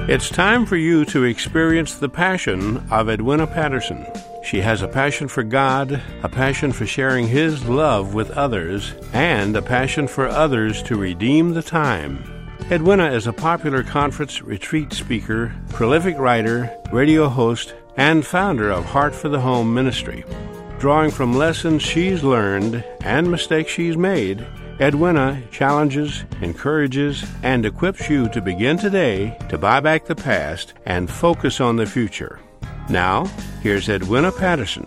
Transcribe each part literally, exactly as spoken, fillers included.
It's time for you to experience the passion of Edwina Patterson. She has a passion for God, a passion for sharing His love with others, and a passion for others to redeem the time. Edwina is a popular conference retreat speaker, prolific writer, radio host, and founder of Heart for the Home Ministry. Drawing from lessons she's learned and mistakes she's made, Edwina challenges, encourages, and equips you to begin today to buy back the past and focus on the future. Now, here's Edwina Patterson.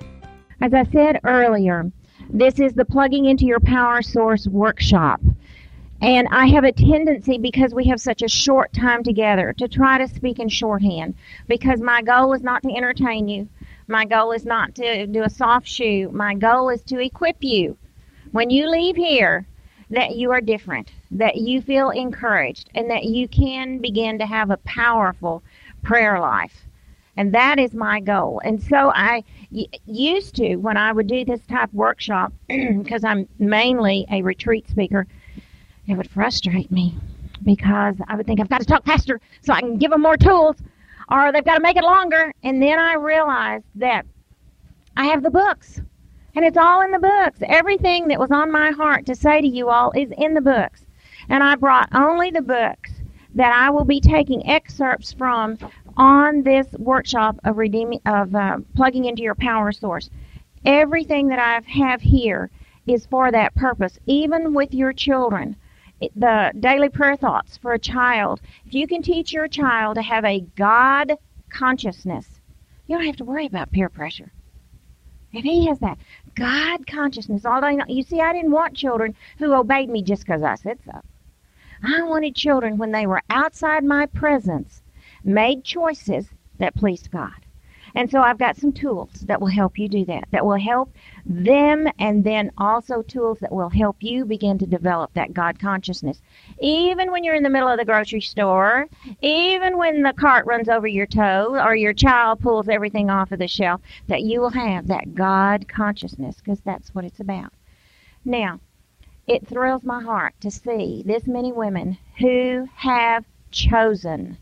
As I said earlier, this is the Plugging Into Your Power Source workshop. And I have a tendency, because we have such a short time together, to try to speak in shorthand, because my goal is not to entertain you. My goal is not to do a soft shoe. My goal is to equip you when you leave here that you are different, that you feel encouraged, and that you can begin to have a powerful prayer life. And that is my goal. And so I y- used to, when I would do this type of workshop, because I'm mainly a retreat speaker, it would frustrate me because I would think I've got to talk faster so I can give them more tools, or they've got to make it longer. And then I realized that I have the books, and it's all in the books. Everything that was on my heart to say to you all is in the books. And I brought only the books that I will be taking excerpts from on this workshop of redeeming, of uh, plugging into your power source. Everything that I have here is for that purpose, even with your children. The daily prayer thoughts for a child. If you can teach your child to have a God consciousness, you don't have to worry about peer pressure. If he has that God consciousness, all day long, you see, I didn't want children who obeyed me just because I said so. I wanted children, when they were outside my presence, made choices that pleased God. And so I've got some tools that will help you do that, that will help them, and then also tools that will help you begin to develop that God consciousness. Even when you're in the middle of the grocery store, even when the cart runs over your toe or your child pulls everything off of the shelf, that you will have that God consciousness, because that's what it's about. Now, it thrills my heart to see this many women who have chosen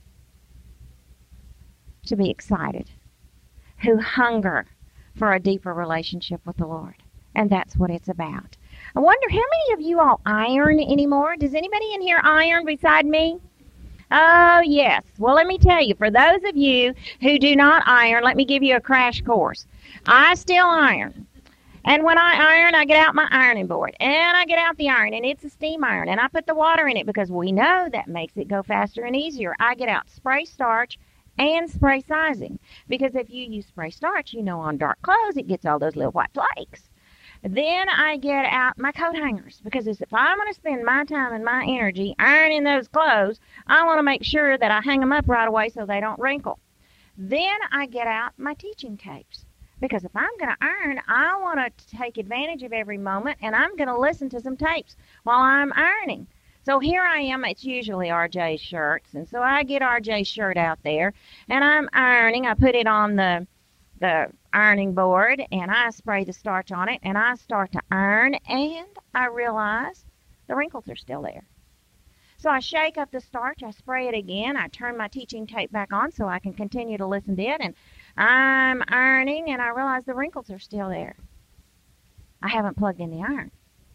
to be excited, who hunger for a deeper relationship with the Lord. And that's what it's about. I wonder how many of you all iron anymore? Does anybody in here iron beside me? Oh, yes. Well, let me tell you, for those of you who do not iron, let me give you a crash course. I still iron. And when I iron, I get out my ironing board, and I get out the iron, and it's a steam iron, and I put the water in it because we know that makes it go faster and easier. I get out spray starch and spray sizing, because if you use spray starch, you know on dark clothes it gets all those little white flakes. Then I get out my coat hangers, because if I'm going to spend my time and my energy ironing those clothes, I want to make sure that I hang them up right away so they don't wrinkle. Then I get out my teaching tapes, because if I'm going to iron, I want to take advantage of every moment, and I'm going to listen to some tapes while I'm ironing. So here I am, it's usually R J's shirts, and so I get R J's shirt out there, and I'm ironing. I put it on the the ironing board, and I spray the starch on it, and I start to iron, and I realize the wrinkles are still there. So I shake up the starch, I spray it again, I turn my teaching tape back on so I can continue to listen to it, and I'm ironing, and I realize the wrinkles are still there. I haven't plugged in the iron.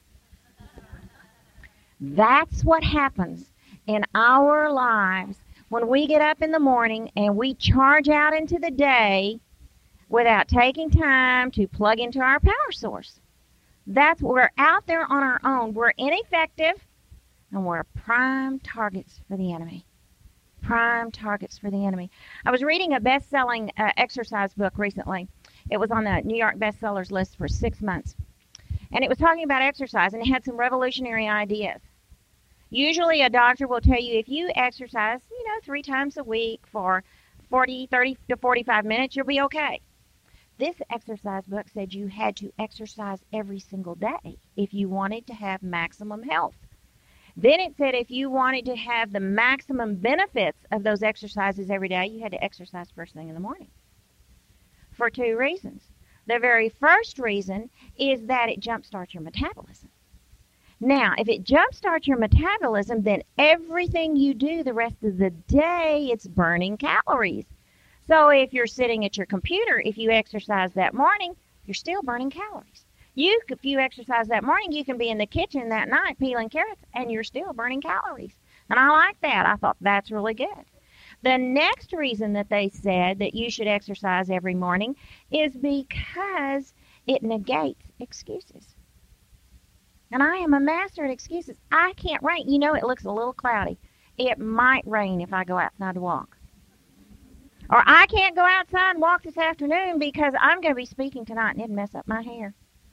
That's what happens in our lives when we get up in the morning and we charge out into the day without taking time to plug into our power source. That's we're out there on our own. We're ineffective, and we're prime targets for the enemy. Prime targets for the enemy. I was reading a best-selling uh, exercise book recently. It was on the New York bestsellers list for six months. And it was talking about exercise, and it had some revolutionary ideas. Usually a doctor will tell you if you exercise, you know, three times a week for forty, thirty to forty-five minutes, you'll be okay. This exercise book said you had to exercise every single day if you wanted to have maximum health. Then it said if you wanted to have the maximum benefits of those exercises every day, you had to exercise first thing in the morning. For two reasons. The very first reason is that it jumpstarts your metabolism. Now, if it jumpstarts your metabolism, then everything you do the rest of the day, it's burning calories. So if you're sitting at your computer, if you exercise that morning, you're still burning calories. You, if you exercise that morning, you can be in the kitchen that night peeling carrots, and you're still burning calories. And I like that. I thought that's really good. The next reason that they said that you should exercise every morning is because it negates excuses. And I am a master at excuses. I can't rain. You know, it looks a little cloudy. It might rain if I go outside to walk. Or I can't go outside and walk this afternoon because I'm going to be speaking tonight and it'd mess up my hair.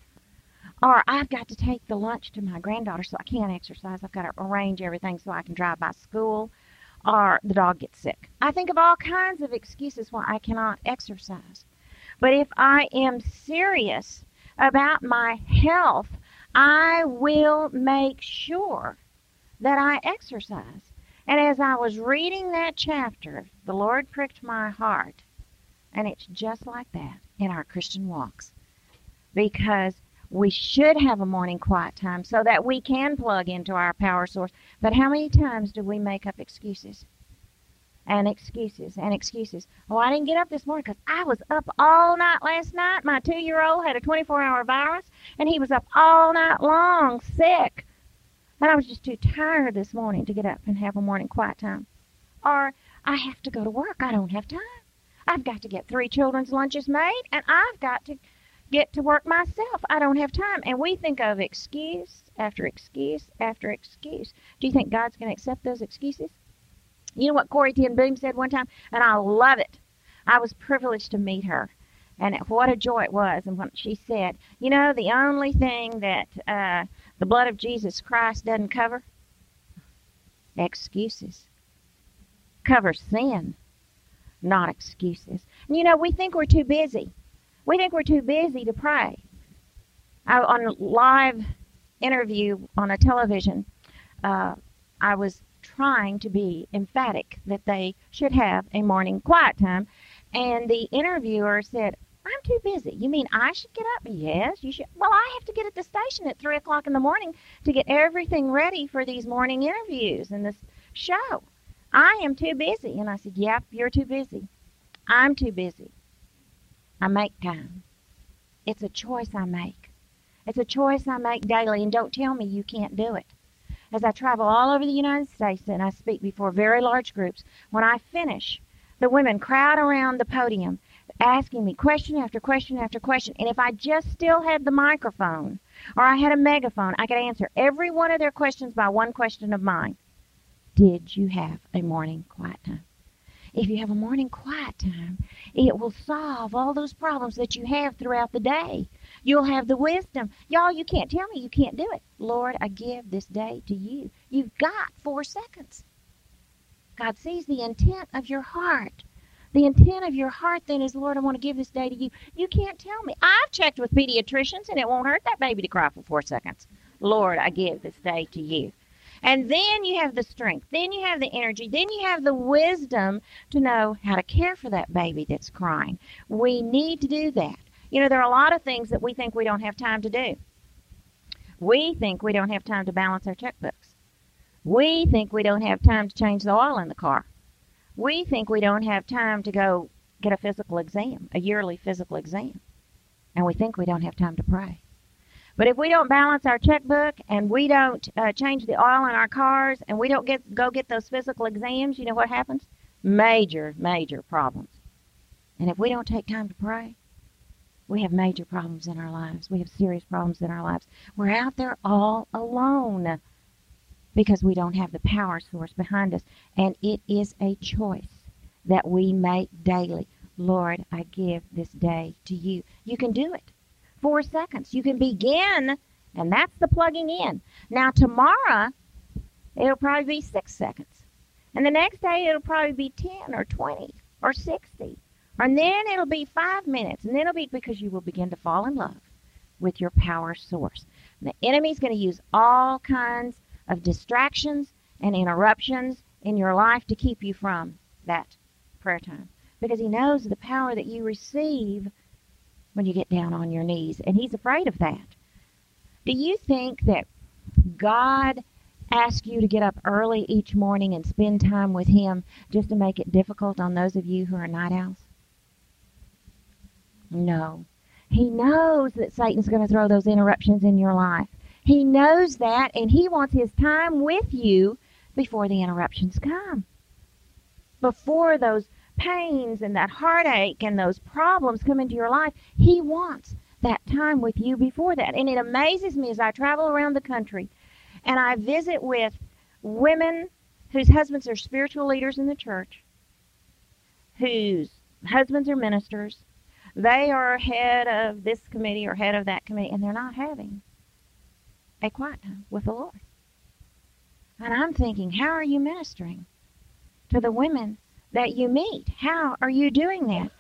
Or I've got to take the lunch to my granddaughter, so I can't exercise. I've got to arrange everything so I can drive by school. Or the dog gets sick. I think of all kinds of excuses why I cannot exercise. But if I am serious about my health, I will make sure that I exercise. And as I was reading that chapter, the Lord pricked my heart. And it's just like that in our Christian walks. Because we should have a morning quiet time so that we can plug into our power source. But how many times do we make up excuses? And excuses and excuses. Oh, I didn't get up this morning because I was up all night last night. My two-year-old had a twenty-four hour virus, and he was up all night long, sick. And I was just too tired this morning to get up and have a morning quiet time. Or I have to go to work. I don't have time. I've got to get three children's lunches made, and I've got to get to work myself. I don't have time. And we think of excuse after excuse after excuse. Do you think God's going to accept those excuses? You know what Corrie ten Boom said one time? And I love it. I was privileged to meet her. And what a joy it was. And when she said, you know, the only thing that uh, the blood of Jesus Christ doesn't cover? Excuses. Covers sin, not excuses. And, you know, we think we're too busy. We think we're too busy to pray. I, on a live interview on a television, uh, I was trying to be emphatic that they should have a morning quiet time. And the interviewer said, I'm too busy. You mean I should get up? Yes, you should. Well, I have to get at the station at three o'clock in the morning to get everything ready for these morning interviews and this show. I am too busy. And I said, yep, you're too busy. I'm too busy. I make time. It's a choice I make. It's a choice I make daily, and don't tell me you can't do it. As I travel all over the United States and I speak before very large groups, when I finish, the women crowd around the podium asking me question after question after question. And if I just still had the microphone or I had a megaphone, I could answer every one of their questions by one question of mine. Did you have a morning quiet time? If you have a morning quiet time, it will solve all those problems that you have throughout the day. You'll have the wisdom. Y'all, you can't tell me you can't do it. Lord, I give this day to you. You've got four seconds. God sees the intent of your heart. The intent of your heart then is, Lord, I want to give this day to you. You can't tell me. I've checked with pediatricians, and it won't hurt that baby to cry for four seconds. Lord, I give this day to you. And then you have the strength. Then you have the energy. Then you have the wisdom to know how to care for that baby that's crying. We need to do that. You know, there are a lot of things that we think we don't have time to do. We think we don't have time to balance our checkbooks. We think we don't have time to change the oil in the car. We think we don't have time to go get a physical exam, a yearly physical exam. And we think we don't have time to pray. But if we don't balance our checkbook and we don't uh, change the oil in our cars and we don't get go get those physical exams, you know what happens? Major, major problems. And if we don't take time to pray, we have major problems in our lives. We have serious problems in our lives. We're out there all alone because we don't have the power source behind us. And it is a choice that we make daily. Lord, I give this day to you. You can do it. Four seconds. You can begin, and that's the plugging in. Now, tomorrow, it'll probably be six seconds. And the next day, it'll probably be ten or twenty or sixty. And then it'll be five minutes. And then it'll be because you will begin to fall in love with your power source. And the enemy's going to use all kinds of distractions and interruptions in your life to keep you from that prayer time. Because he knows the power that you receive when you get down on your knees, and he's afraid of that. Do you think that God ask you to get up early each morning and spend time with Him just to make it difficult on those of you who are night owls? No. He knows that Satan's going to throw those interruptions in your life. He knows that, and He wants His time with you before the interruptions come. Before those pains and that heartache and those problems come into your life, He wants that time with you before that. And it amazes me as I travel around the country and I visit with women whose husbands are spiritual leaders in the church, whose husbands are ministers. They are head of this committee or head of that committee, and they're not having a quiet time with the Lord. And I'm thinking, how are you ministering to the women that you meet? How are you doing that?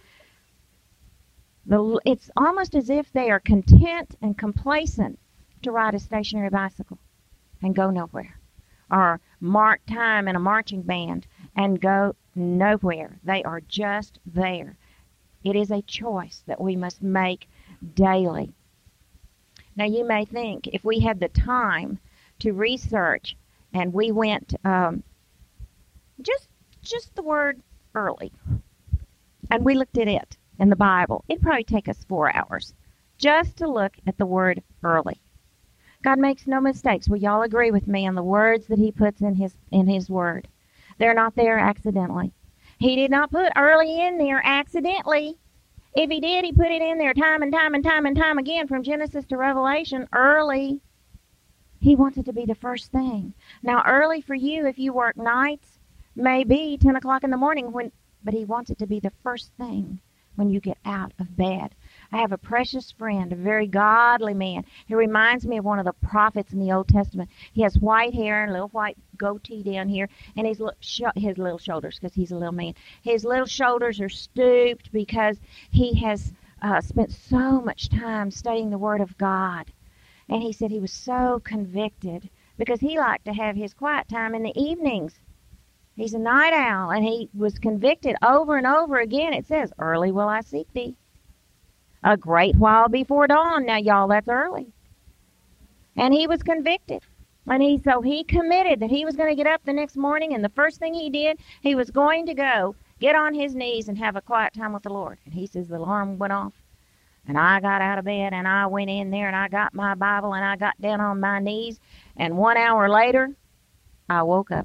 The, it's almost as if they are content and complacent to ride a stationary bicycle and go nowhere, or mark time in a marching band and go nowhere. They are just there. It is a choice that we must make daily. Now, you may think if we had the time to research and we went um, just just the word early, and we looked at it in the Bible, it'd probably take us four hours just to look at the word early. God makes no mistakes. Will y'all agree with me on the words that He puts in His in His Word? They're not there accidentally. He did not put early in there accidentally. If He did, He put it in there time and time and time and time again from Genesis to Revelation early. He wants it to be the first thing. Now, early for you, if you work nights, may be ten o'clock in the morning, when, but He wants it to be the first thing when you get out of bed. I have a precious friend, a very godly man. He reminds me of one of the prophets in the Old Testament. He has white hair and a little white goatee down here, and his, his little shoulders, because he's a little man, his little shoulders are stooped because he has uh, spent so much time studying the Word of God. And he said he was so convicted because he liked to have his quiet time in the evenings. He's a night owl, and he was convicted over and over again. It says, early will I seek thee. A great while before dawn. Now, y'all, that's early. And he was convicted. And he so he committed that he was going to get up the next morning, and the first thing he did, he was going to go get on his knees and have a quiet time with the Lord. And he says the alarm went off, and I got out of bed, and I went in there, and I got my Bible, and I got down on my knees, and one hour later, I woke up.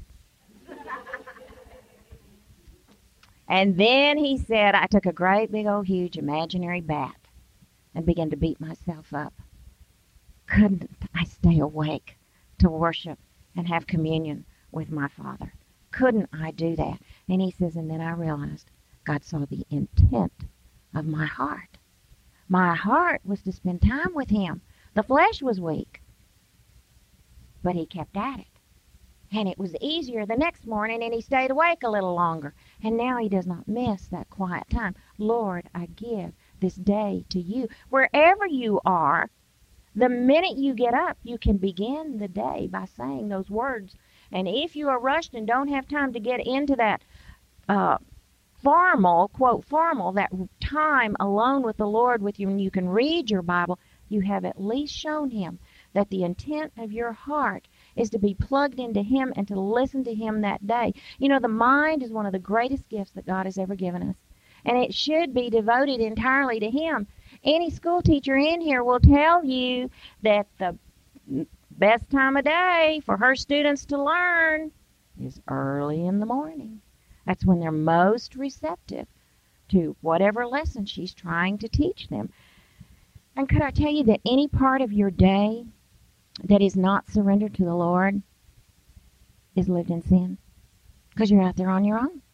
And then he said, I took a great big old huge imaginary bat and began to beat myself up. Couldn't I stay awake to worship and have communion with my Father? Couldn't I do that? And he says, and then I realized God saw the intent of my heart. My heart was to spend time with Him. The flesh was weak, but he kept at it. And it was easier the next morning, and he stayed awake a little longer. And now he does not miss that quiet time. Lord, I give this day to you. Wherever you are, the minute you get up, you can begin the day by saying those words. And if you are rushed and don't have time to get into that uh, formal, quote, formal, that time alone with the Lord with you, and you can read your Bible, you have at least shown Him that the intent of your heart is to be plugged into Him and to listen to Him that day. You know, the mind is one of the greatest gifts that God has ever given us, and it should be devoted entirely to Him. Any school teacher in here will tell you that the best time of day for her students to learn is early in the morning. That's when they're most receptive to whatever lesson she's trying to teach them. And could I tell you that any part of your day that is not surrendered to the Lord is lived in sin? Because you're out there on your own.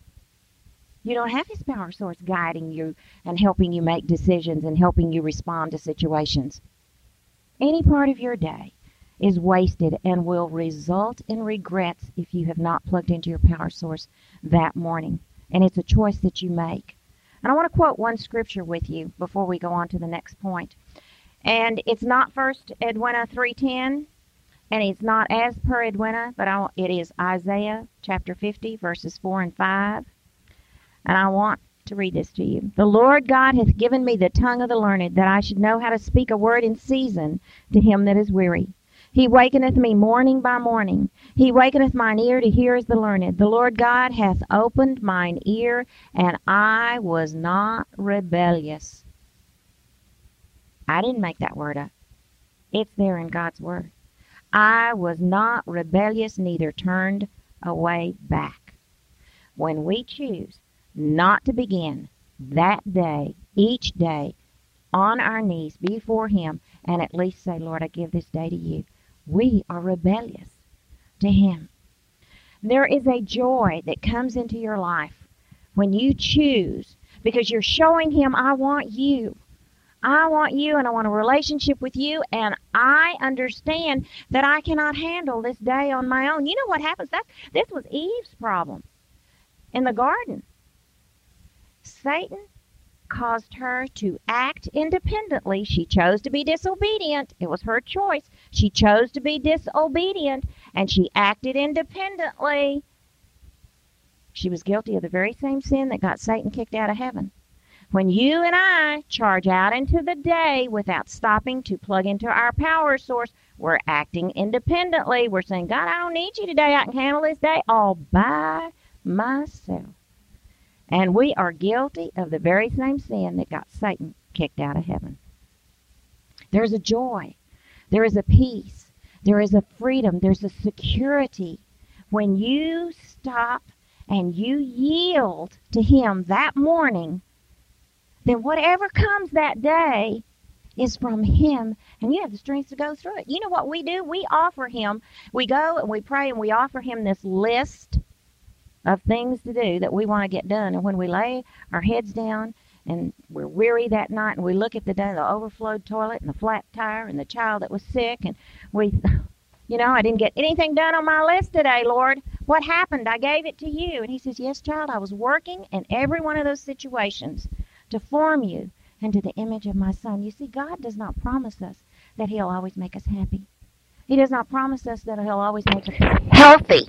You don't have His power source guiding you and helping you make decisions and helping you respond to situations. Any part of your day is wasted and will result in regrets if you have not plugged into your power source that morning. And it's a choice that you make. And I want to quote one scripture with you before we go on to the next point. And it's not First Edwina three ten, and it's not as per Edwina, but I, it is Isaiah chapter fifty, verses four and five. And I want to read this to you. The Lord God hath given me the tongue of the learned, that I should know how to speak a word in season to him that is weary. He wakeneth me morning by morning. He wakeneth mine ear to hear as the learned. The Lord God hath opened mine ear, and I was not rebellious. I didn't make that word up. It's there in God's word. I was not rebellious, neither turned away back. When we choose not to begin that day, each day, on our knees before Him, and at least say, Lord, I give this day to you, we are rebellious to Him. There is a joy that comes into your life when you choose, because you're showing Him, I want you. I want you, and I want a relationship with you, and I understand that I cannot handle this day on my own. You know what happens? That, this was Eve's problem in the garden. Satan caused her to act independently. She chose to be disobedient. It was her choice. She chose to be disobedient, and she acted independently. She was guilty of the very same sin that got Satan kicked out of heaven. When you and I charge out into the day without stopping to plug into our power source, we're acting independently. We're saying, God, I don't need you today. I can handle this day all by myself. And we are guilty of the very same sin that got Satan kicked out of heaven. There's a joy. There is a peace. There is a freedom. There's a security. When you stop and you yield to Him that morning, then whatever comes that day is from Him, and you have the strength to go through it. You know what we do? We offer Him. We go and we pray and we offer Him this list of things to do that we want to get done. And when we lay our heads down and we're weary that night and we look at the day, the overflowed toilet and the flat tire and the child that was sick, and we, you know, I didn't get anything done on my list today, Lord. What happened? I gave it to you. And He says, yes, child, I was working in every one of those situations to form you into the image of my Son. You see, God does not promise us that He'll always make us happy. He does not promise us that He'll always make us healthy.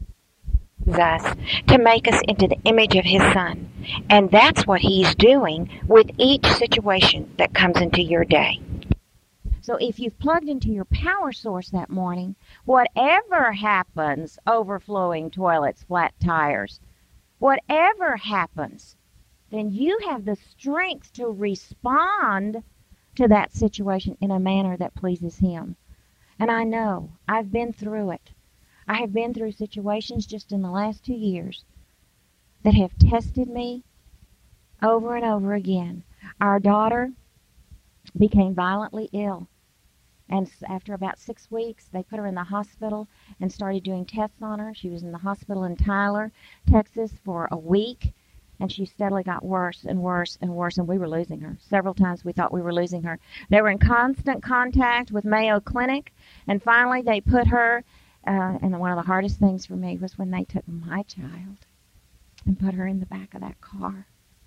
Us to make us into the image of His Son. And that's what He's doing with each situation that comes into your day. So if you've plugged into your power source that morning, whatever happens, overflowing toilets, flat tires, whatever happens, then you have the strength to respond to that situation in a manner that pleases Him. And I know, I've been through it. I have been through situations just in the last two years that have tested me over and over again. Our daughter became violently ill. And after about six weeks, they put her in the hospital and started doing tests on her. She was in the hospital in Tyler, Texas for a week. And she steadily got worse and worse and worse, and we were losing her. Several times we thought we were losing her. They were in constant contact with Mayo Clinic, and finally they put her, uh, and one of the hardest things for me was when they took my child and put her in the back of that car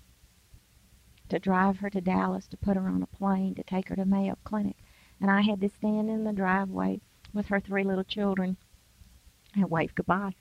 to drive her to Dallas, to put her on a plane, to take her to Mayo Clinic. And I had to stand in the driveway with her three little children and wave goodbye.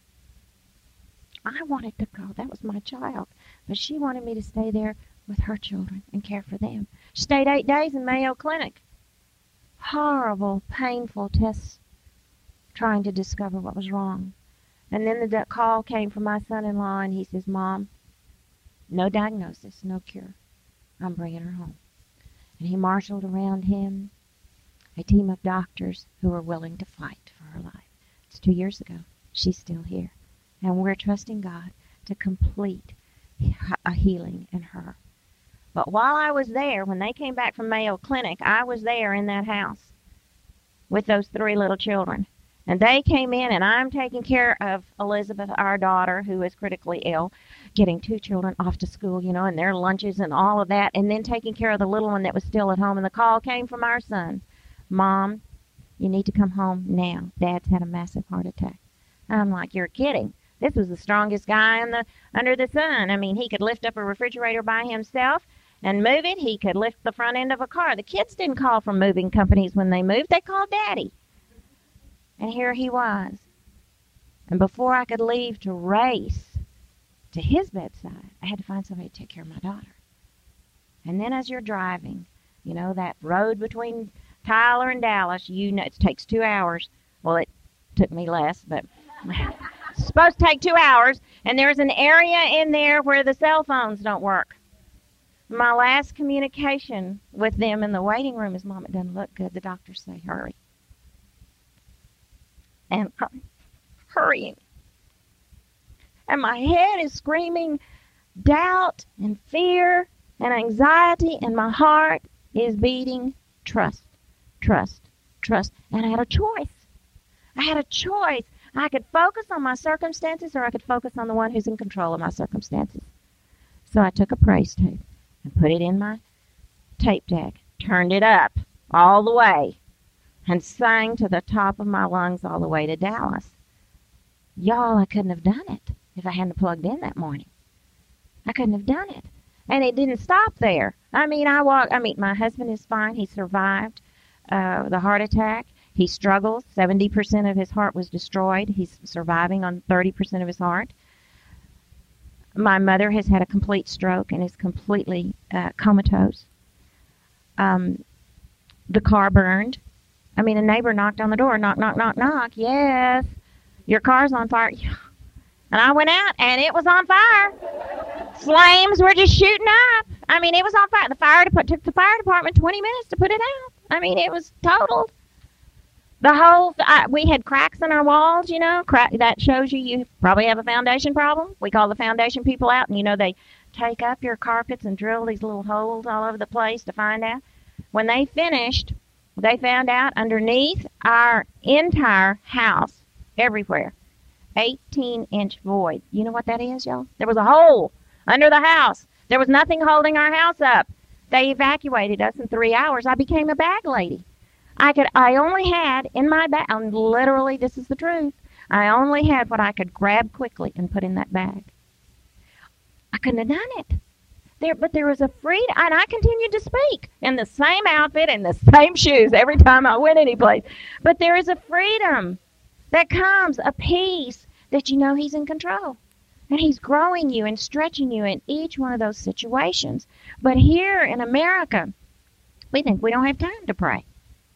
I wanted to go. That was my child. But she wanted me to stay there with her children and care for them. She stayed eight days in Mayo Clinic. Horrible, painful tests trying to discover what was wrong. And then the call came from my son-in-law, and he says, Mom, no diagnosis, no cure. I'm bringing her home. And he marshaled around him a team of doctors who were willing to fight for her life. It's two years ago. She's still here. And we're trusting God to complete a healing in her. But while I was there, when they came back from Mayo Clinic, I was there in that house with those three little children. And they came in, and I'm taking care of Elizabeth, our daughter, who is critically ill, getting two children off to school, you know, and their lunches and all of that, and then taking care of the little one that was still at home. And the call came from our son. Mom, you need to come home now. Dad's had a massive heart attack. I'm like, you're kidding. This was the strongest guy in the, under the sun. I mean, he could lift up a refrigerator by himself and move it. He could lift the front end of a car. The kids didn't call from moving companies when they moved. They called Daddy. And here he was. And before I could leave to race to his bedside, I had to find somebody to take care of my daughter. And then as you're driving, you know, that road between Tyler and Dallas, you know, it takes two hours. Well, it took me less, but it's supposed to take two hours. And there's an area in there where the cell phones don't work. My last communication with them in the waiting room is, Mom, it doesn't look good. The doctors say hurry. And I'm hurrying. And my head is screaming doubt and fear and anxiety, and my heart is beating trust, trust, trust. And I had a choice. I had a choice. I could focus on my circumstances, or I could focus on the one who's in control of my circumstances. So I took a praise tape and put it in my tape deck, turned it up all the way, and sang to the top of my lungs all the way to Dallas. Y'all, I couldn't have done it if I hadn't plugged in that morning. I couldn't have done it. And it didn't stop there. I mean, I walk. I mean, my husband is fine. He survived uh, the heart attack. He struggles. seventy percent of his heart was destroyed. He's surviving on thirty percent of his heart. My mother has had a complete stroke and is completely uh, comatose. Um, the car burned. I mean, a neighbor knocked on the door. Knock, knock, knock, knock. Yes, your car's on fire. And I went out, and it was on fire. Flames were just shooting up. I mean, it was on fire. The fire department took the fire department twenty minutes to put it out. I mean, it was totaled. The whole, I, we had cracks in our walls, you know. Crack, that shows you you probably have a foundation problem. We call the foundation people out, and, you know, they take up your carpets and drill these little holes all over the place to find out. When they finished, they found out underneath our entire house, everywhere, eighteen-inch void. You know what that is, y'all? There was a hole under the house. There was nothing holding our house up. They evacuated us in three hours. I became a bag lady. I could. I only had in my bag, and literally, this is the truth, I only had what I could grab quickly and put in that bag. I couldn't have done it. There, but there was a freedom, and I continued to speak in the same outfit and the same shoes every time I went anyplace. But there is a freedom that comes, a peace that you know He's in control. And He's growing you and stretching you in each one of those situations. But here in America, we think we don't have time to pray.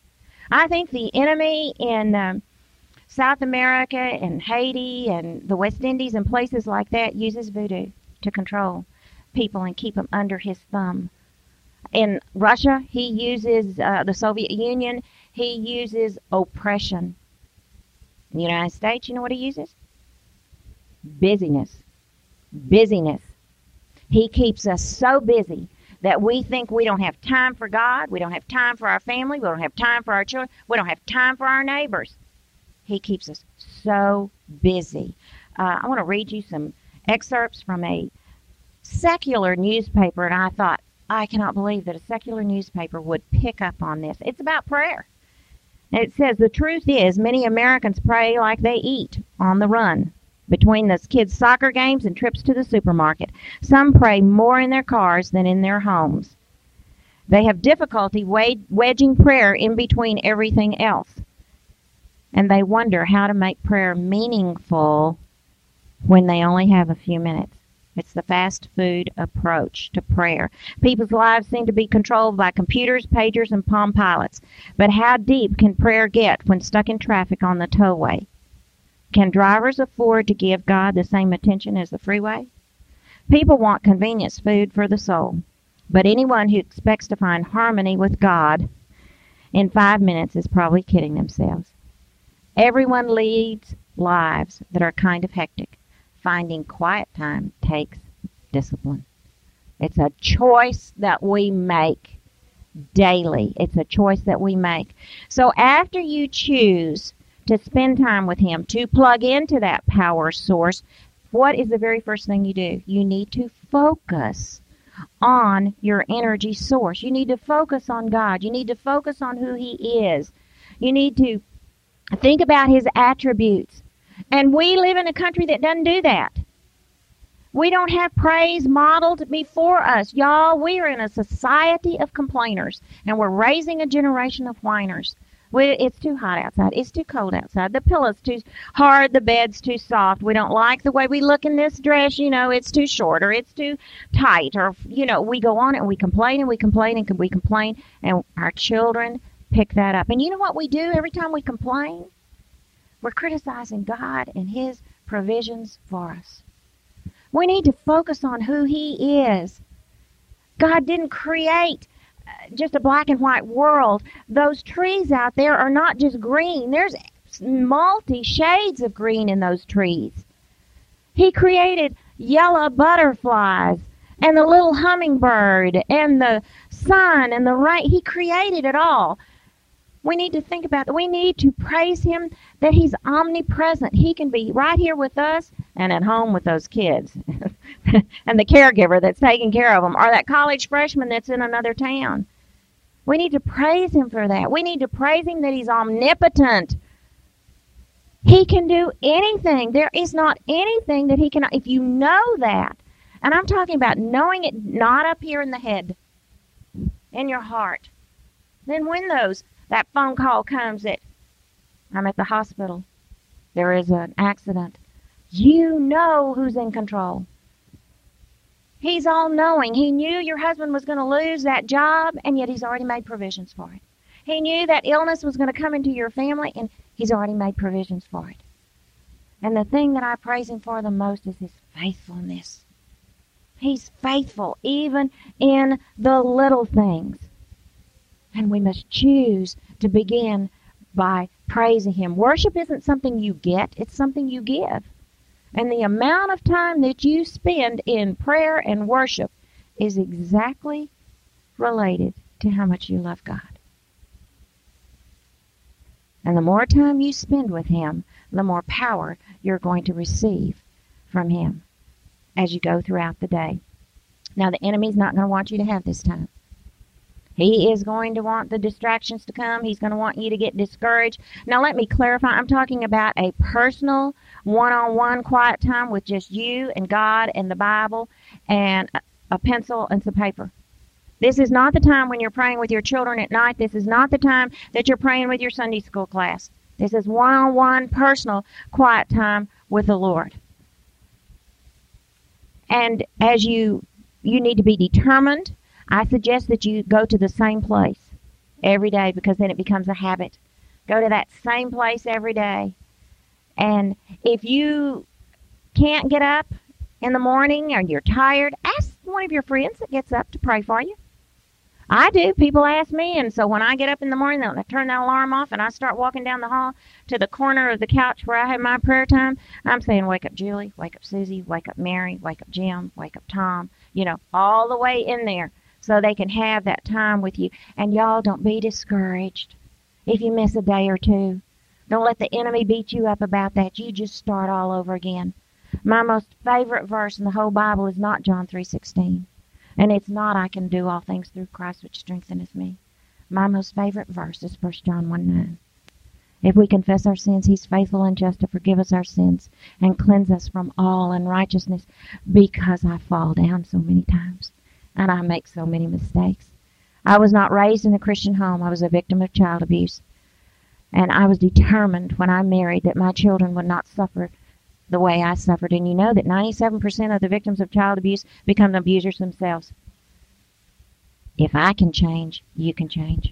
I think the enemy in um, South America and Haiti and the West Indies and places like that uses voodoo to control people and keep them under his thumb. In Russia, he uses, uh, the Soviet Union, he uses oppression. In the United States, you know what he uses? Busyness. Busyness. He keeps us so busy that we think we don't have time for God, we don't have time for our family, we don't have time for our children, we don't have time for our neighbors. He keeps us so busy. Uh, I want to read you some excerpts from a secular newspaper, and I thought, I cannot believe that a secular newspaper would pick up on this. It's about prayer. And it says, the truth is, many Americans pray like they eat, on the run. Between the kids' soccer games and trips to the supermarket, some pray more in their cars than in their homes. They have difficulty wedging prayer in between everything else. And they wonder how to make prayer meaningful when they only have a few minutes. It's the fast food approach to prayer. People's lives seem to be controlled by computers, pagers, and Palm Pilots. But how deep can prayer get when stuck in traffic on the tollway? Can drivers afford to give God the same attention as the freeway? People want convenience food for the soul, but anyone who expects to find harmony with God in five minutes is probably kidding themselves. Everyone leads lives that are kind of hectic. Finding quiet time takes discipline. It's a choice that we make daily. It's a choice that we make. So after you choose to spend time with Him, to plug into that power source, what is the very first thing you do? You need to focus on your energy source. You need to focus on God. You need to focus on who He is. You need to think about His attributes. And we live in a country that doesn't do that. We don't have praise modeled before us. Y'all, we are in a society of complainers, and we're raising a generation of whiners. We, it's too hot outside. It's too cold outside. The pillow's too hard. The bed's too soft. We don't like the way we look in this dress. You know, it's too short or it's too tight. Or, you know, we go on and we complain and we complain and we complain. And our children pick that up. And you know what we do every time we complain? We're criticizing God and His provisions for us. We need to focus on who He is. God didn't create just a black and white world. Those trees out there are not just green. There's multi shades of green in those trees. He created yellow butterflies and the little hummingbird and the sun and the rain. He created it all. We need to think about that. We need to praise Him that He's omnipresent. He can be right here with us and at home with those kids and the caregiver that's taking care of them, or that college freshman that's in another town. We need to praise Him for that. We need to praise Him that He's omnipotent. He can do anything. There is not anything that He cannot. If you know that, and I'm talking about knowing it not up here in the head, in your heart, then when those that phone call comes that I'm at the hospital, there is an accident, you know who's in control. He's all-knowing. He knew your husband was going to lose that job, and yet He's already made provisions for it. He knew that illness was going to come into your family, and He's already made provisions for it. And the thing that I praise Him for the most is His faithfulness. He's faithful even in the little things. And we must choose to begin by praising Him. Worship isn't something you get, it's something you give. And the amount of time that you spend in prayer and worship is exactly related to how much you love God. And the more time you spend with Him, the more power you're going to receive from Him as you go throughout the day. Now, the enemy's not going to want you to have this time. He is going to want the distractions to come. He's going to want you to get discouraged. Now, let me clarify. I'm talking about a personal, one-on-one quiet time with just you and God and the Bible and a pencil and some paper. This is not the time when you're praying with your children at night. This is not the time that you're praying with your Sunday school class. This is one-on-one, personal, quiet time with the Lord. And as you, you need to be determined, I suggest that you go to the same place every day, because then it becomes a habit. Go to that same place every day. And if you can't get up in the morning or you're tired, ask one of your friends that gets up to pray for you. I do. People ask me, and so when I get up in the morning, I turn that alarm off and I start walking down the hall to the corner of the couch where I have my prayer time. I'm saying, wake up Julie, wake up Susie, wake up Mary, wake up Jim, wake up Tom, you know, all the way in there, so they can have that time with you. And y'all, don't be discouraged if you miss a day or two. Don't let the enemy beat you up about that. You just start all over again. My most favorite verse in the whole Bible is not John three sixteen. And it's not, I can do all things through Christ which strengtheneth me. My most favorite verse is First John one nine. If we confess our sins, He's faithful and just to forgive us our sins and cleanse us from all unrighteousness, because I fall down so many times. And I make so many mistakes. I was not raised in a Christian home. I was a victim of child abuse. And I was determined when I married that my children would not suffer the way I suffered. And you know that ninety-seven percent of the victims of child abuse become abusers themselves. If I can change, you can change.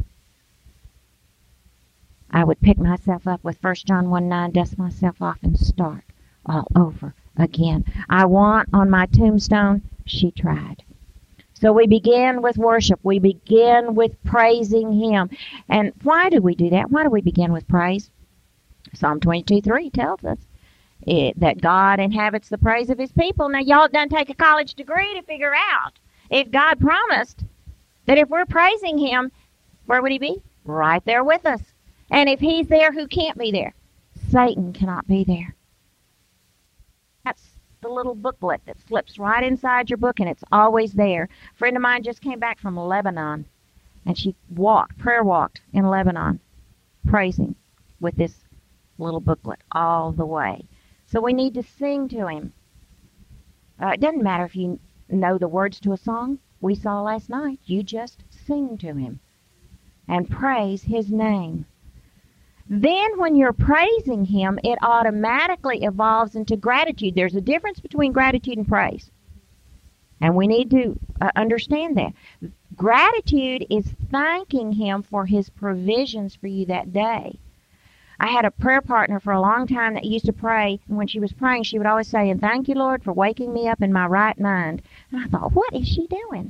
I would pick myself up with First John one nine, dust myself off, and start all over again. I want on my tombstone, she tried. So we begin with worship. We begin with praising Him. And why do we do that? Why do we begin with praise? Psalm twenty-two three tells us it, that God inhabits the praise of His people. Now, y'all done take a college degree to figure out if God promised that if we're praising Him, where would He be? Right there with us. And if He's there, who can't be there? Satan cannot be there. That's the little booklet that slips right inside your book, and it's always there. A friend of mine just came back from Lebanon, and she walked, prayer walked in Lebanon, praising with this little booklet all the way. So we need to sing to Him. Uh, it doesn't matter if you know the words to a song we saw last night. You just sing to Him and praise His name. Then when you're praising Him, it automatically evolves into gratitude. There's a difference between gratitude and praise. And we need to uh, understand that. Gratitude is thanking Him for His provisions for you that day. I had a prayer partner for a long time that used to pray, and when she was praying, she would always say, "And thank you, Lord, for waking me up in my right mind." And I thought, what is she doing?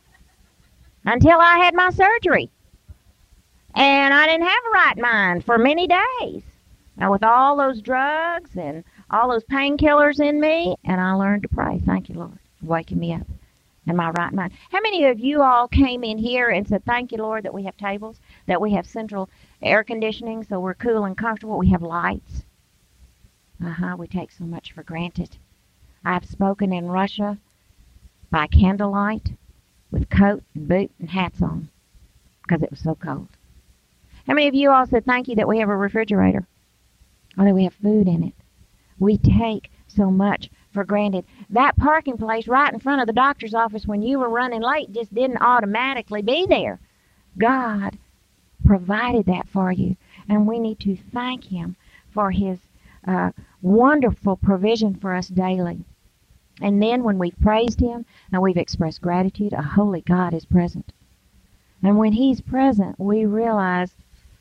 Until I had my surgery. And I didn't have a right mind for many days. Now, with all those drugs and all those painkillers in me, and I learned to pray, "Thank you, Lord, for waking me up in my right mind." How many of you all came in here and said, "Thank you, Lord, that we have tables, that we have central air conditioning so we're cool and comfortable, we have lights"? Uh-huh, we take so much for granted. I've spoken in Russia by candlelight with coat and boot and hats on because it was so cold. How many of you all said, "Thank you that we have a refrigerator or that we have food in it"? We take so much for granted. That parking place right in front of the doctor's office when you were running late just didn't automatically be there. God provided that for you, and we need to thank Him for His uh, wonderful provision for us daily. And then when we've praised Him and we've expressed gratitude, a holy God is present. And when He's present, we realize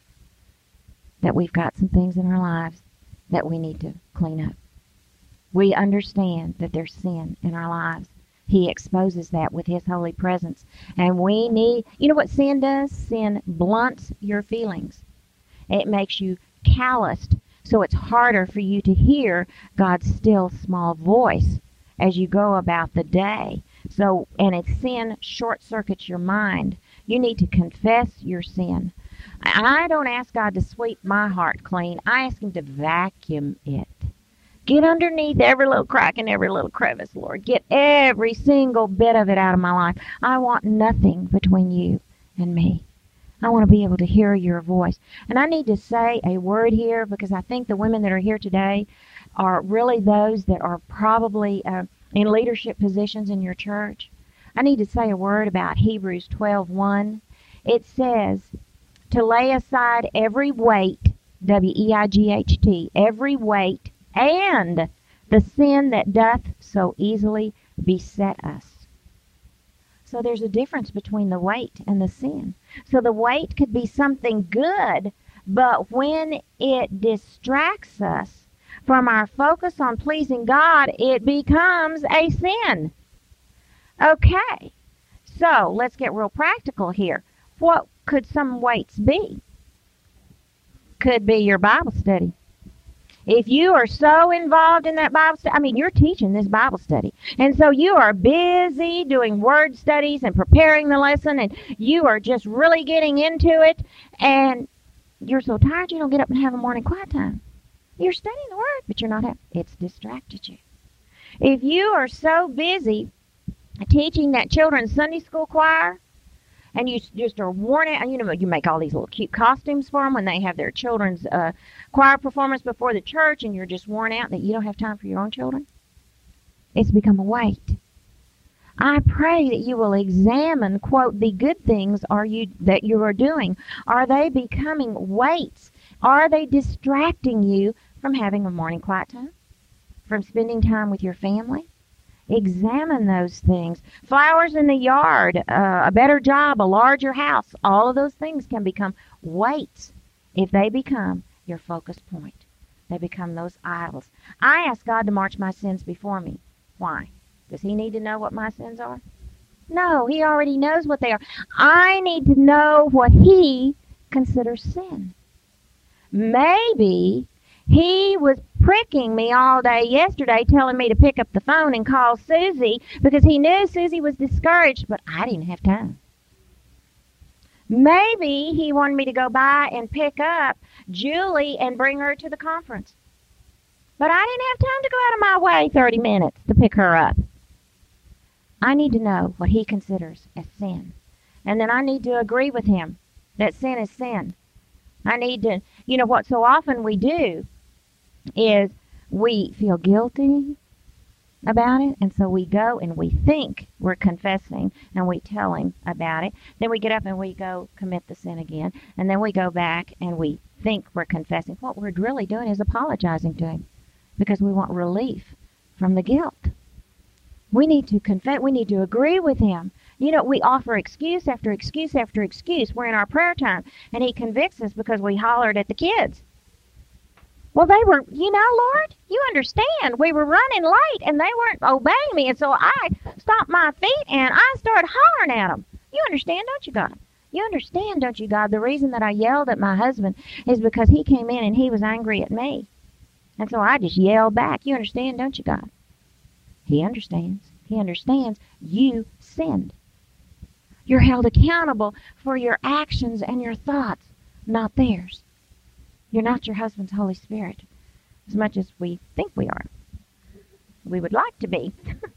that we've got some things in our lives that we need to clean up. We understand that there's sin in our lives. He exposes that with His holy presence. And we need, you know what sin does? Sin blunts your feelings. It makes you calloused, so it's harder for you to hear God's still small voice as you go about the day. So, and if sin short-circuits your mind, you need to confess your sin. I don't ask God to sweep my heart clean. I ask Him to vacuum it. Get underneath every little crack and every little crevice, Lord. Get every single bit of it out of my life. I want nothing between you and me. I want to be able to hear your voice. And I need to say a word here because I think the women that are here today are really those that are probably uh, in leadership positions in your church. I need to say a word about Hebrews twelve one. It says to lay aside every weight, W E I G H T, every weight, and the sin that doth so easily beset us. So there's a difference between the weight and the sin. So the weight could be something good, but when it distracts us from our focus on pleasing God, it becomes a sin. Okay, so let's get real practical here. What could some weights be? Could be your Bible study. If you are so involved in that Bible study, I mean, you're teaching this Bible study. And so you are busy doing word studies and preparing the lesson, and you are just really getting into it, and you're so tired you don't get up and have a morning quiet time. You're studying the Word, but you're not having, it's distracted you. If you are so busy teaching that children's Sunday school choir, and you just are worn out, you know, you make all these little cute costumes for them when they have their children's uh, choir performance before the church, and you're just worn out that you don't have time for your own children. It's become a weight. I pray that you will examine, quote, the good things are you that you are doing. Are they becoming weights? Are they distracting you from having a morning quiet time? From spending time with your family? Examine those things. Flowers in the yard, uh, a better job, a larger house, all of those things can become weights if they become your focus point. They become those idols. I ask God to march my sins before me. Why? Does He need to know what my sins are? No, He already knows what they are. I need to know what He considers sin. Maybe He was pricking me all day yesterday, telling me to pick up the phone and call Susie because He knew Susie was discouraged, but I didn't have time. Maybe He wanted me to go by and pick up Julie and bring her to the conference. But I didn't have time to go out of my way thirty minutes to pick her up. I need to know what He considers as sin. And then I need to agree with Him that sin is sin. I need to, you know what so often we do is we feel guilty about it, and so we go and we think we're confessing, and we tell Him about it. Then we get up and we go commit the sin again, and then we go back and we think we're confessing. What we're really doing is apologizing to Him because we want relief from the guilt. We need to confess. We need to agree with him. You know, we offer excuse after excuse after excuse. We're in our prayer time, and he convicts us because we hollered at the kids. Well, they were, you know, Lord, you understand. We were running late, and they weren't obeying me, and so I stopped my feet, and I started hollering at them. You understand, don't you, God? You understand, don't you, God? The reason that I yelled at my husband is because he came in, and he was angry at me. And so I just yelled back. You understand, don't you, God? He understands. He understands you sinned. You're held accountable for your actions and your thoughts, not theirs. You're not your husband's Holy Spirit, as much as we think we are. We would like to be.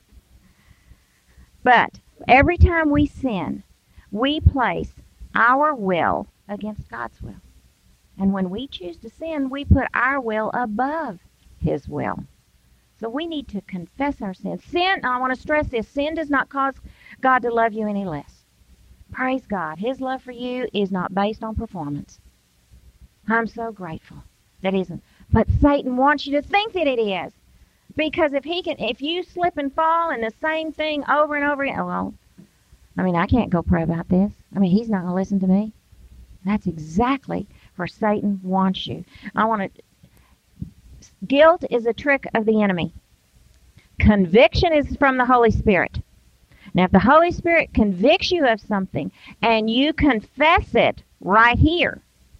But every time we sin, we place our will against God's will. And when we choose to sin, we put our will above his will. So we need to confess our sins. Sin, I want to stress this, sin does not cause God to love you any less. Praise God. His love for you is not based on performance. I'm so grateful that isn't. But Satan wants you to think that it is. Because if he can, if you slip and fall in the same thing over and over again, well, I mean, I can't go pray about this. I mean, he's not going to listen to me. That's exactly where Satan wants you. I want to, guilt is a trick of the enemy. Conviction is from the Holy Spirit. Now, if the Holy Spirit convicts you of something and you confess it right here,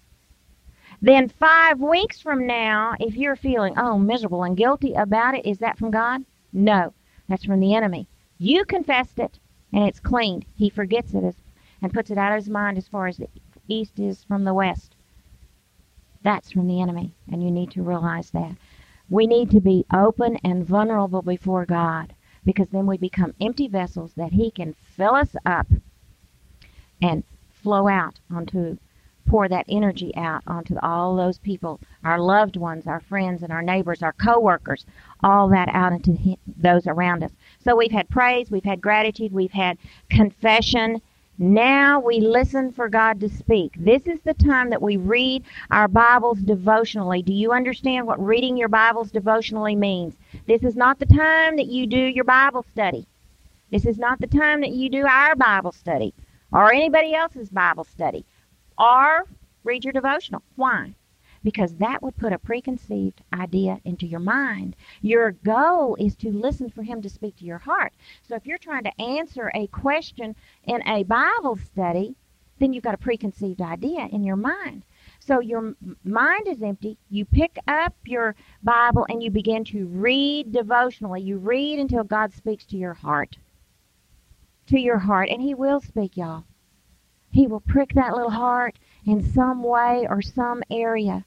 then five weeks from now, if you're feeling, oh, miserable and guilty about it, is that from God? No, that's from the enemy. You confessed it, and it's cleaned. He forgets it as, and puts it out of his mind as far as the east is from the west. That's from the enemy, and you need to realize that. We need to be open and vulnerable before God, because then we become empty vessels that he can fill us up and flow out onto, pour that energy out onto all those people, our loved ones, our friends and our neighbors, our co-workers, all that out into him, those around us. So we've had praise, we've had gratitude, we've had confession. Now we listen for God to speak. This is the time that we read our Bibles devotionally. Do you understand what reading your Bibles devotionally means? This is not the time that you do your Bible study. This is not the time that you do our Bible study or anybody else's Bible study or read your devotional. Why? Because that would put a preconceived idea into your mind. Your goal is to listen for him to speak to your heart. So if you're trying to answer a question in a Bible study, then you've got a preconceived idea in your mind. So your mind is empty. You pick up your Bible and you begin to read devotionally. You read until God speaks to your heart. To your heart. And he will speak, y'all. He will prick that little heart in some way or some area.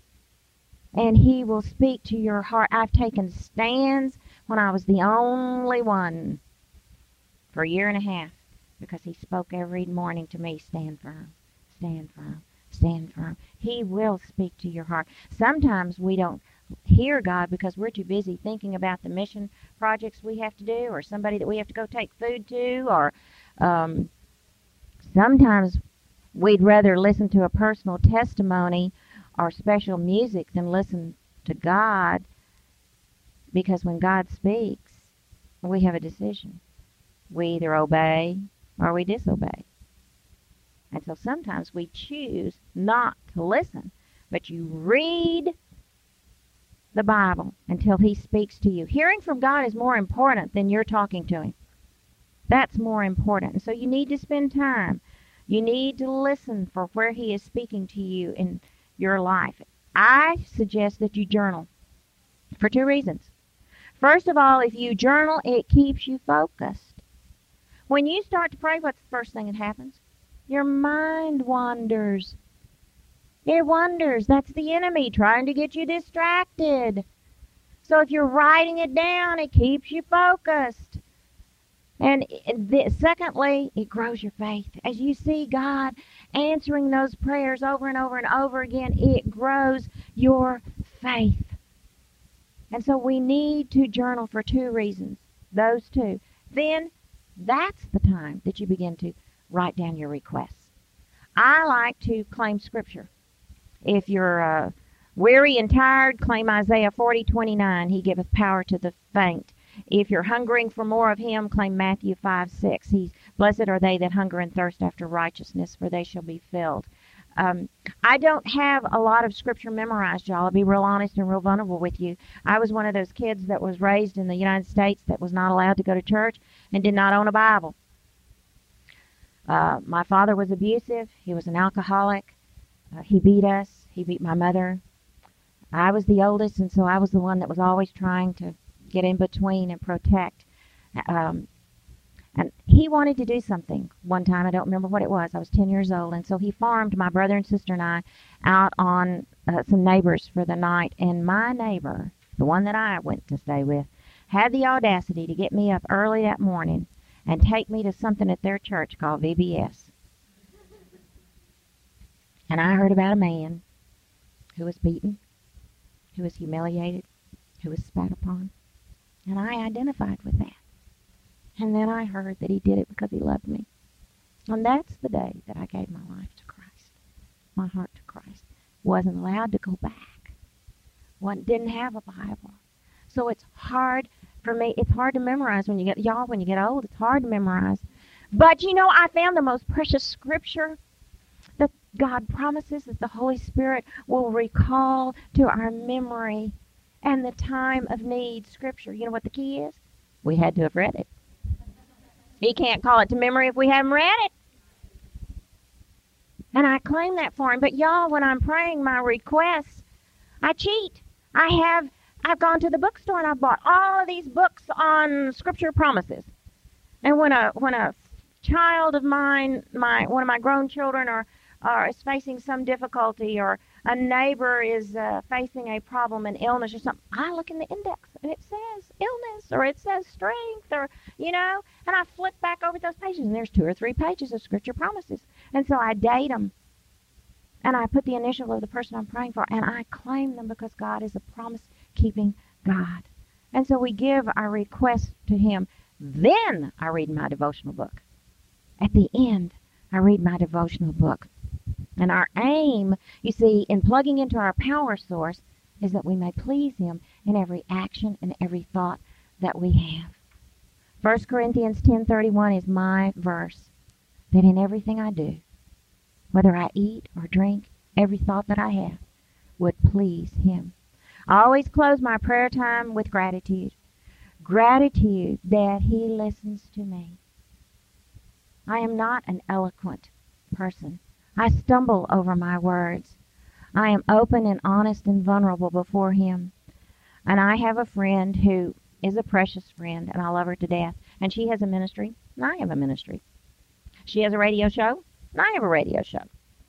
And he will speak to your heart. I've taken stands when I was the only one for a year and a half because he spoke every morning to me, stand firm, stand firm, stand firm. He will speak to your heart. Sometimes we don't hear God because we're too busy thinking about the mission projects we have to do or somebody that we have to go take food to, or um, sometimes we'd rather listen to a personal testimony or special music than listen to God, because when God speaks, we have a decision. We either obey or we disobey. And so sometimes we choose not to listen, but you read the Bible until he speaks to you. Hearing from God is more important than you're talking to him. That's more important. And so you need to spend time. You need to listen for where he is speaking to you in your life. I suggest that you journal for two reasons. First of all, if you journal, it keeps you focused. When you start to pray, what's the first thing that happens? Your mind wanders. It wanders. That's the enemy trying to get you distracted. So if you're writing it down, it keeps you focused. And th- secondly, it grows your faith. As you see God answering those prayers over and over and over again, it grows your faith. And so we need to journal for two reasons, those two. Then that's the time that you begin to write down your requests. I like to claim Scripture. If you're uh, weary and tired, claim Isaiah forty twenty-nine. He giveth power to the faint. If you're hungering for more of him, claim Matthew five six. He's, blessed are they that hunger and thirst after righteousness, for they shall be filled. Um, I don't have a lot of scripture memorized, y'all. I'll be real honest and real vulnerable with you. I was one of those kids that was raised in the United States that was not allowed to go to church and did not own a Bible. Uh, my father was abusive. He was an alcoholic. Uh, he beat us. He beat my mother. I was the oldest, and so I was the one that was always trying to get in between and protect. Um, and he wanted to do something one time. I don't remember what it was. I was ten years old, and so he farmed my brother and sister and I out on uh, some neighbors for the night. And my neighbor, the one that I went to stay with, had the audacity to get me up early that morning and take me to something at their church called V B S. And I heard about a man who was beaten, who was humiliated, who was spat upon. And I identified with that. And then I heard that he did it because he loved me. And that's the day that I gave my life to Christ, my heart to Christ. Wasn't allowed to go back. One didn't have a Bible. So it's hard for me. It's hard to memorize when you get, y'all, when you get old, it's hard to memorize. But, you know, I found the most precious scripture that God promises that the Holy Spirit will recall to our memory and the time of need scripture. You know what the key is? We had to have read it. He can't call it to memory if we haven't read it. And I claim that for him. But y'all, when I'm praying my requests, I cheat. I have, I've gone to the bookstore and I've bought all of these books on scripture promises. And when a when a child of mine, my one of my grown children, or or is facing some difficulty, or a neighbor is uh, facing a problem, an illness or something, I look in the index and it says illness, or it says strength, or, you know, and I flip back over those pages and there's two or three pages of scripture promises. And so I date them and I put the initial of the person I'm praying for and I claim them because God is a promise-keeping God. And so we give our requests to him. Then I read my devotional book. At the end, I read my devotional book. And our aim, you see, in plugging into our power source is that we may please him in every action and every thought that we have. First Corinthians ten thirty-one is my verse, that in everything I do, whether I eat or drink, every thought that I have would please him. I always close my prayer time with gratitude. Gratitude that he listens to me. I am not an eloquent person. I stumble over my words. I am open and honest and vulnerable before him. And I have a friend who is a precious friend, and I love her to death. And she has a ministry, and I have a ministry. She has a radio show, and I have a radio show.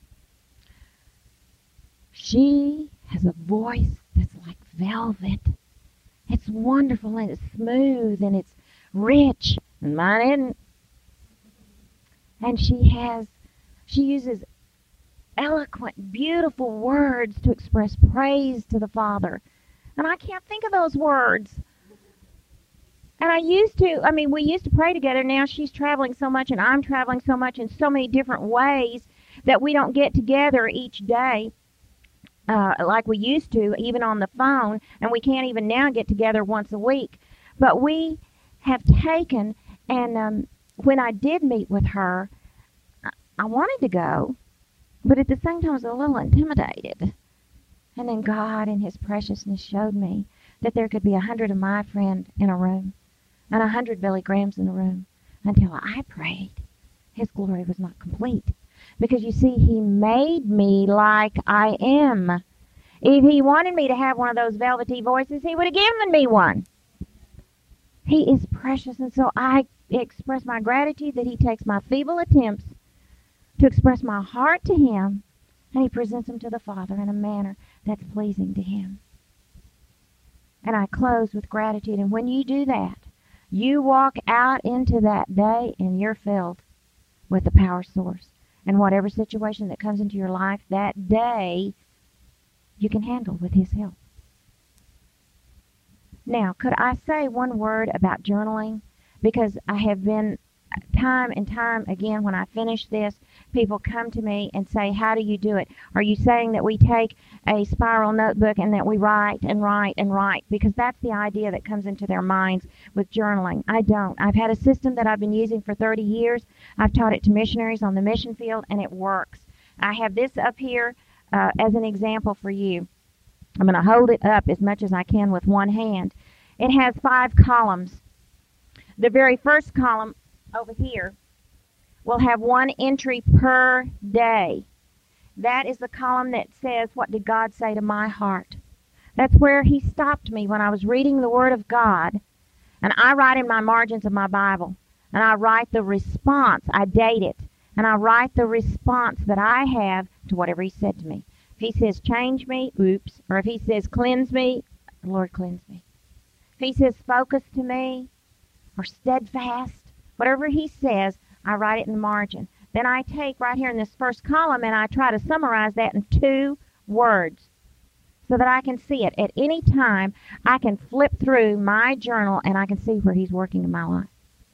She has a voice that's like velvet. It's wonderful, and it's smooth, and it's rich, and mine isn't. And she has, she uses eloquent, beautiful words to express praise to the Father. And I can't think of those words. And I used to, I mean, we used to pray together. Now she's traveling so much and I'm traveling so much in so many different ways that we don't get together each day uh, like we used to, even on the phone. And we can't even now get together once a week. But we have taken, and um, when I did meet with her, I, I wanted to go. But at the same time, I was a little intimidated. And then God in his preciousness showed me that there could be a hundred of my friend in a room and a hundred Billy Grahams in a room until I prayed. His glory was not complete. Because, you see, he made me like I am. If he wanted me to have one of those velvety voices, he would have given me one. He is precious, and so I express my gratitude that he takes my feeble attempts to express my heart to him, and he presents them to the Father in a manner that's pleasing to him. And I close with gratitude. And when you do that, you walk out into that day and you're filled with the power source. And whatever situation that comes into your life that day, you can handle with his help. Now, could I say one word about journaling? Because I have been time and time again, when I finish this, people come to me and say, how do you do it? Are you saying that we take a spiral notebook and that we write and write and write? Because that's the idea that comes into their minds with journaling. I don't. I've had a system that I've been using for thirty years. I've taught it to missionaries on the mission field, and it works. I have this up here uh, as an example for you. I'm going to hold it up as much as I can with one hand. It has five columns. The very first column over here will have one entry per day. That is the column that says, what did God say to my heart? That's where he stopped me when I was reading the Word of God. And I write in my margins of my Bible. And I write the response. I date it. And I write the response that I have to whatever he said to me. If he says, change me, oops. Or if he says, cleanse me, Lord, cleanse me. If he says, focus to me, or steadfast, whatever he says, I write it in the margin. Then I take right here in this first column and I try to summarize that in two words so that I can see it. At any time, I can flip through my journal and I can see where he's working in my life.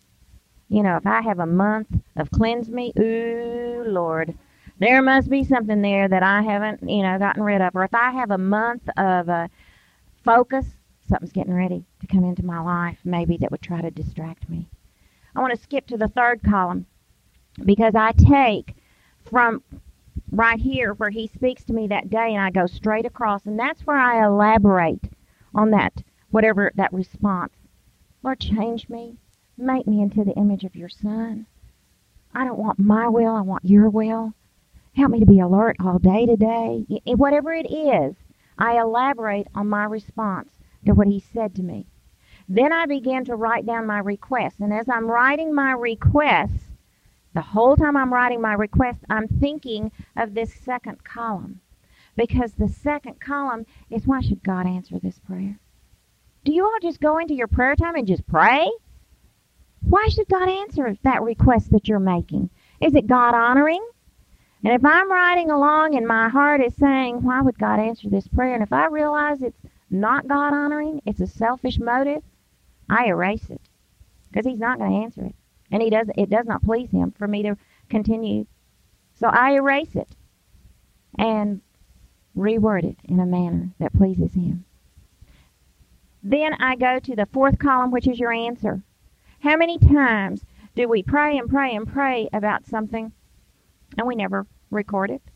You know, if I have a month of cleanse me, ooh, Lord, there must be something there that I haven't, you know, gotten rid of. Or if I have a month of uh, focus, something's getting ready to come into my life, maybe that would try to distract me. I want to skip to the third column because I take from right here where he speaks to me that day and I go straight across, and that's where I elaborate on that, whatever that response. Lord, change me. Make me into the image of your Son. I don't want my will. I want your will. Help me to be alert all day today. Whatever it is, I elaborate on my response to what he said to me. Then I began to write down my requests. And as I'm writing my requests, the whole time I'm writing my requests, I'm thinking of this second column. Because the second column is, why should God answer this prayer? Do you all just go into your prayer time and just pray? Why should God answer that request that you're making? Is it God honoring? And if I'm writing along and my heart is saying, why would God answer this prayer? And if I realize it's not God honoring, it's a selfish motive, I erase it. Because he's not going to answer it. And he does, it does not please him for me to continue. So I erase it and reword it in a manner that pleases him. Then I go to the fourth column, which is your answer. How many times do we pray and pray and pray about something and we never record it?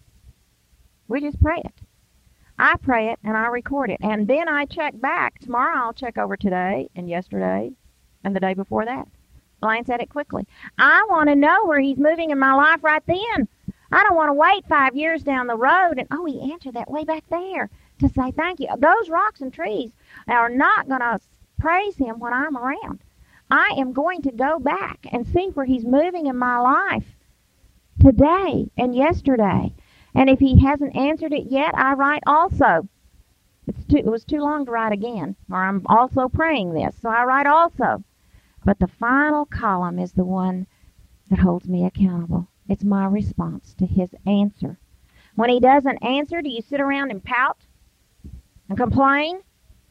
We just pray it. I pray it and I record it. And then I check back. Tomorrow I'll check over today and yesterday and the day before that. Glance at it quickly. I want to know where he's moving in my life right then. I don't want to wait five years down the road and, oh, he answered that way back there to say thank you. Those rocks and trees are not going to praise him when I'm around. I am going to go back and see where he's moving in my life today and yesterday. And if he hasn't answered it yet, I write also. It's too, it was too long to write again, or I'm also praying this, so I write also. But the final column is the one that holds me accountable. It's my response to his answer. When he doesn't answer, do you sit around and pout and complain?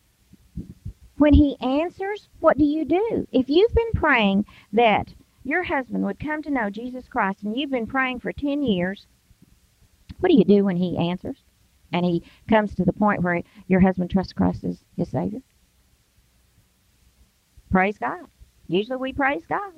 When he answers, what do you do? If you've been praying that your husband would come to know Jesus Christ and you've been praying for ten years, what do you do when he answers and he comes to the point where your husband trusts Christ as his Savior? Praise God. Usually we praise God.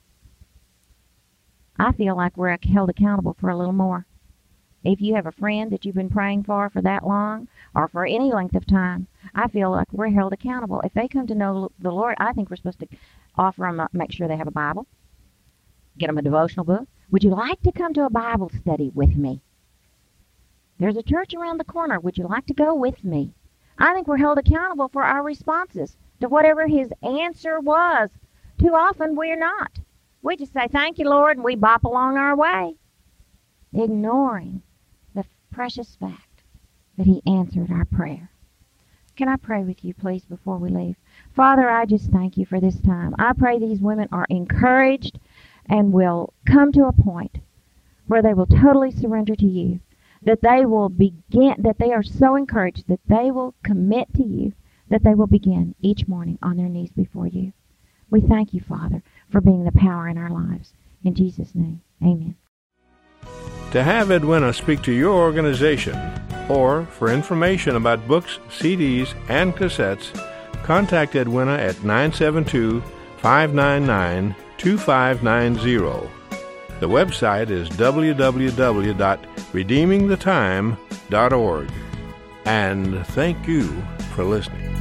I feel like we're held accountable for a little more. If you have a friend that you've been praying for for that long or for any length of time, I feel like we're held accountable. If they come to know the Lord, I think we're supposed to offer them, make sure they have a Bible, get them a devotional book. Would you like to come to a Bible study with me? There's a church around the corner. Would you like to go with me? I think we're held accountable for our responses to whatever his answer was. Too often we're not. We just say, thank you, Lord, and we bop along our way, ignoring the precious fact that he answered our prayer. Can I pray with you, please, before we leave? Father, I just thank you for this time. I pray these women are encouraged and will come to a point where they will totally surrender to you, that they will begin, that they are so encouraged that they will commit to you, that they will begin each morning on their knees before you. We thank you, Father, for being the power in our lives. In Jesus' name, amen. To have Edwina speak to your organization, or for information about books, C Ds, and cassettes, contact Edwina at nine seven two, five nine nine, two five nine zero. The website is w w w dot redeeming the time dot org. And thank you for listening.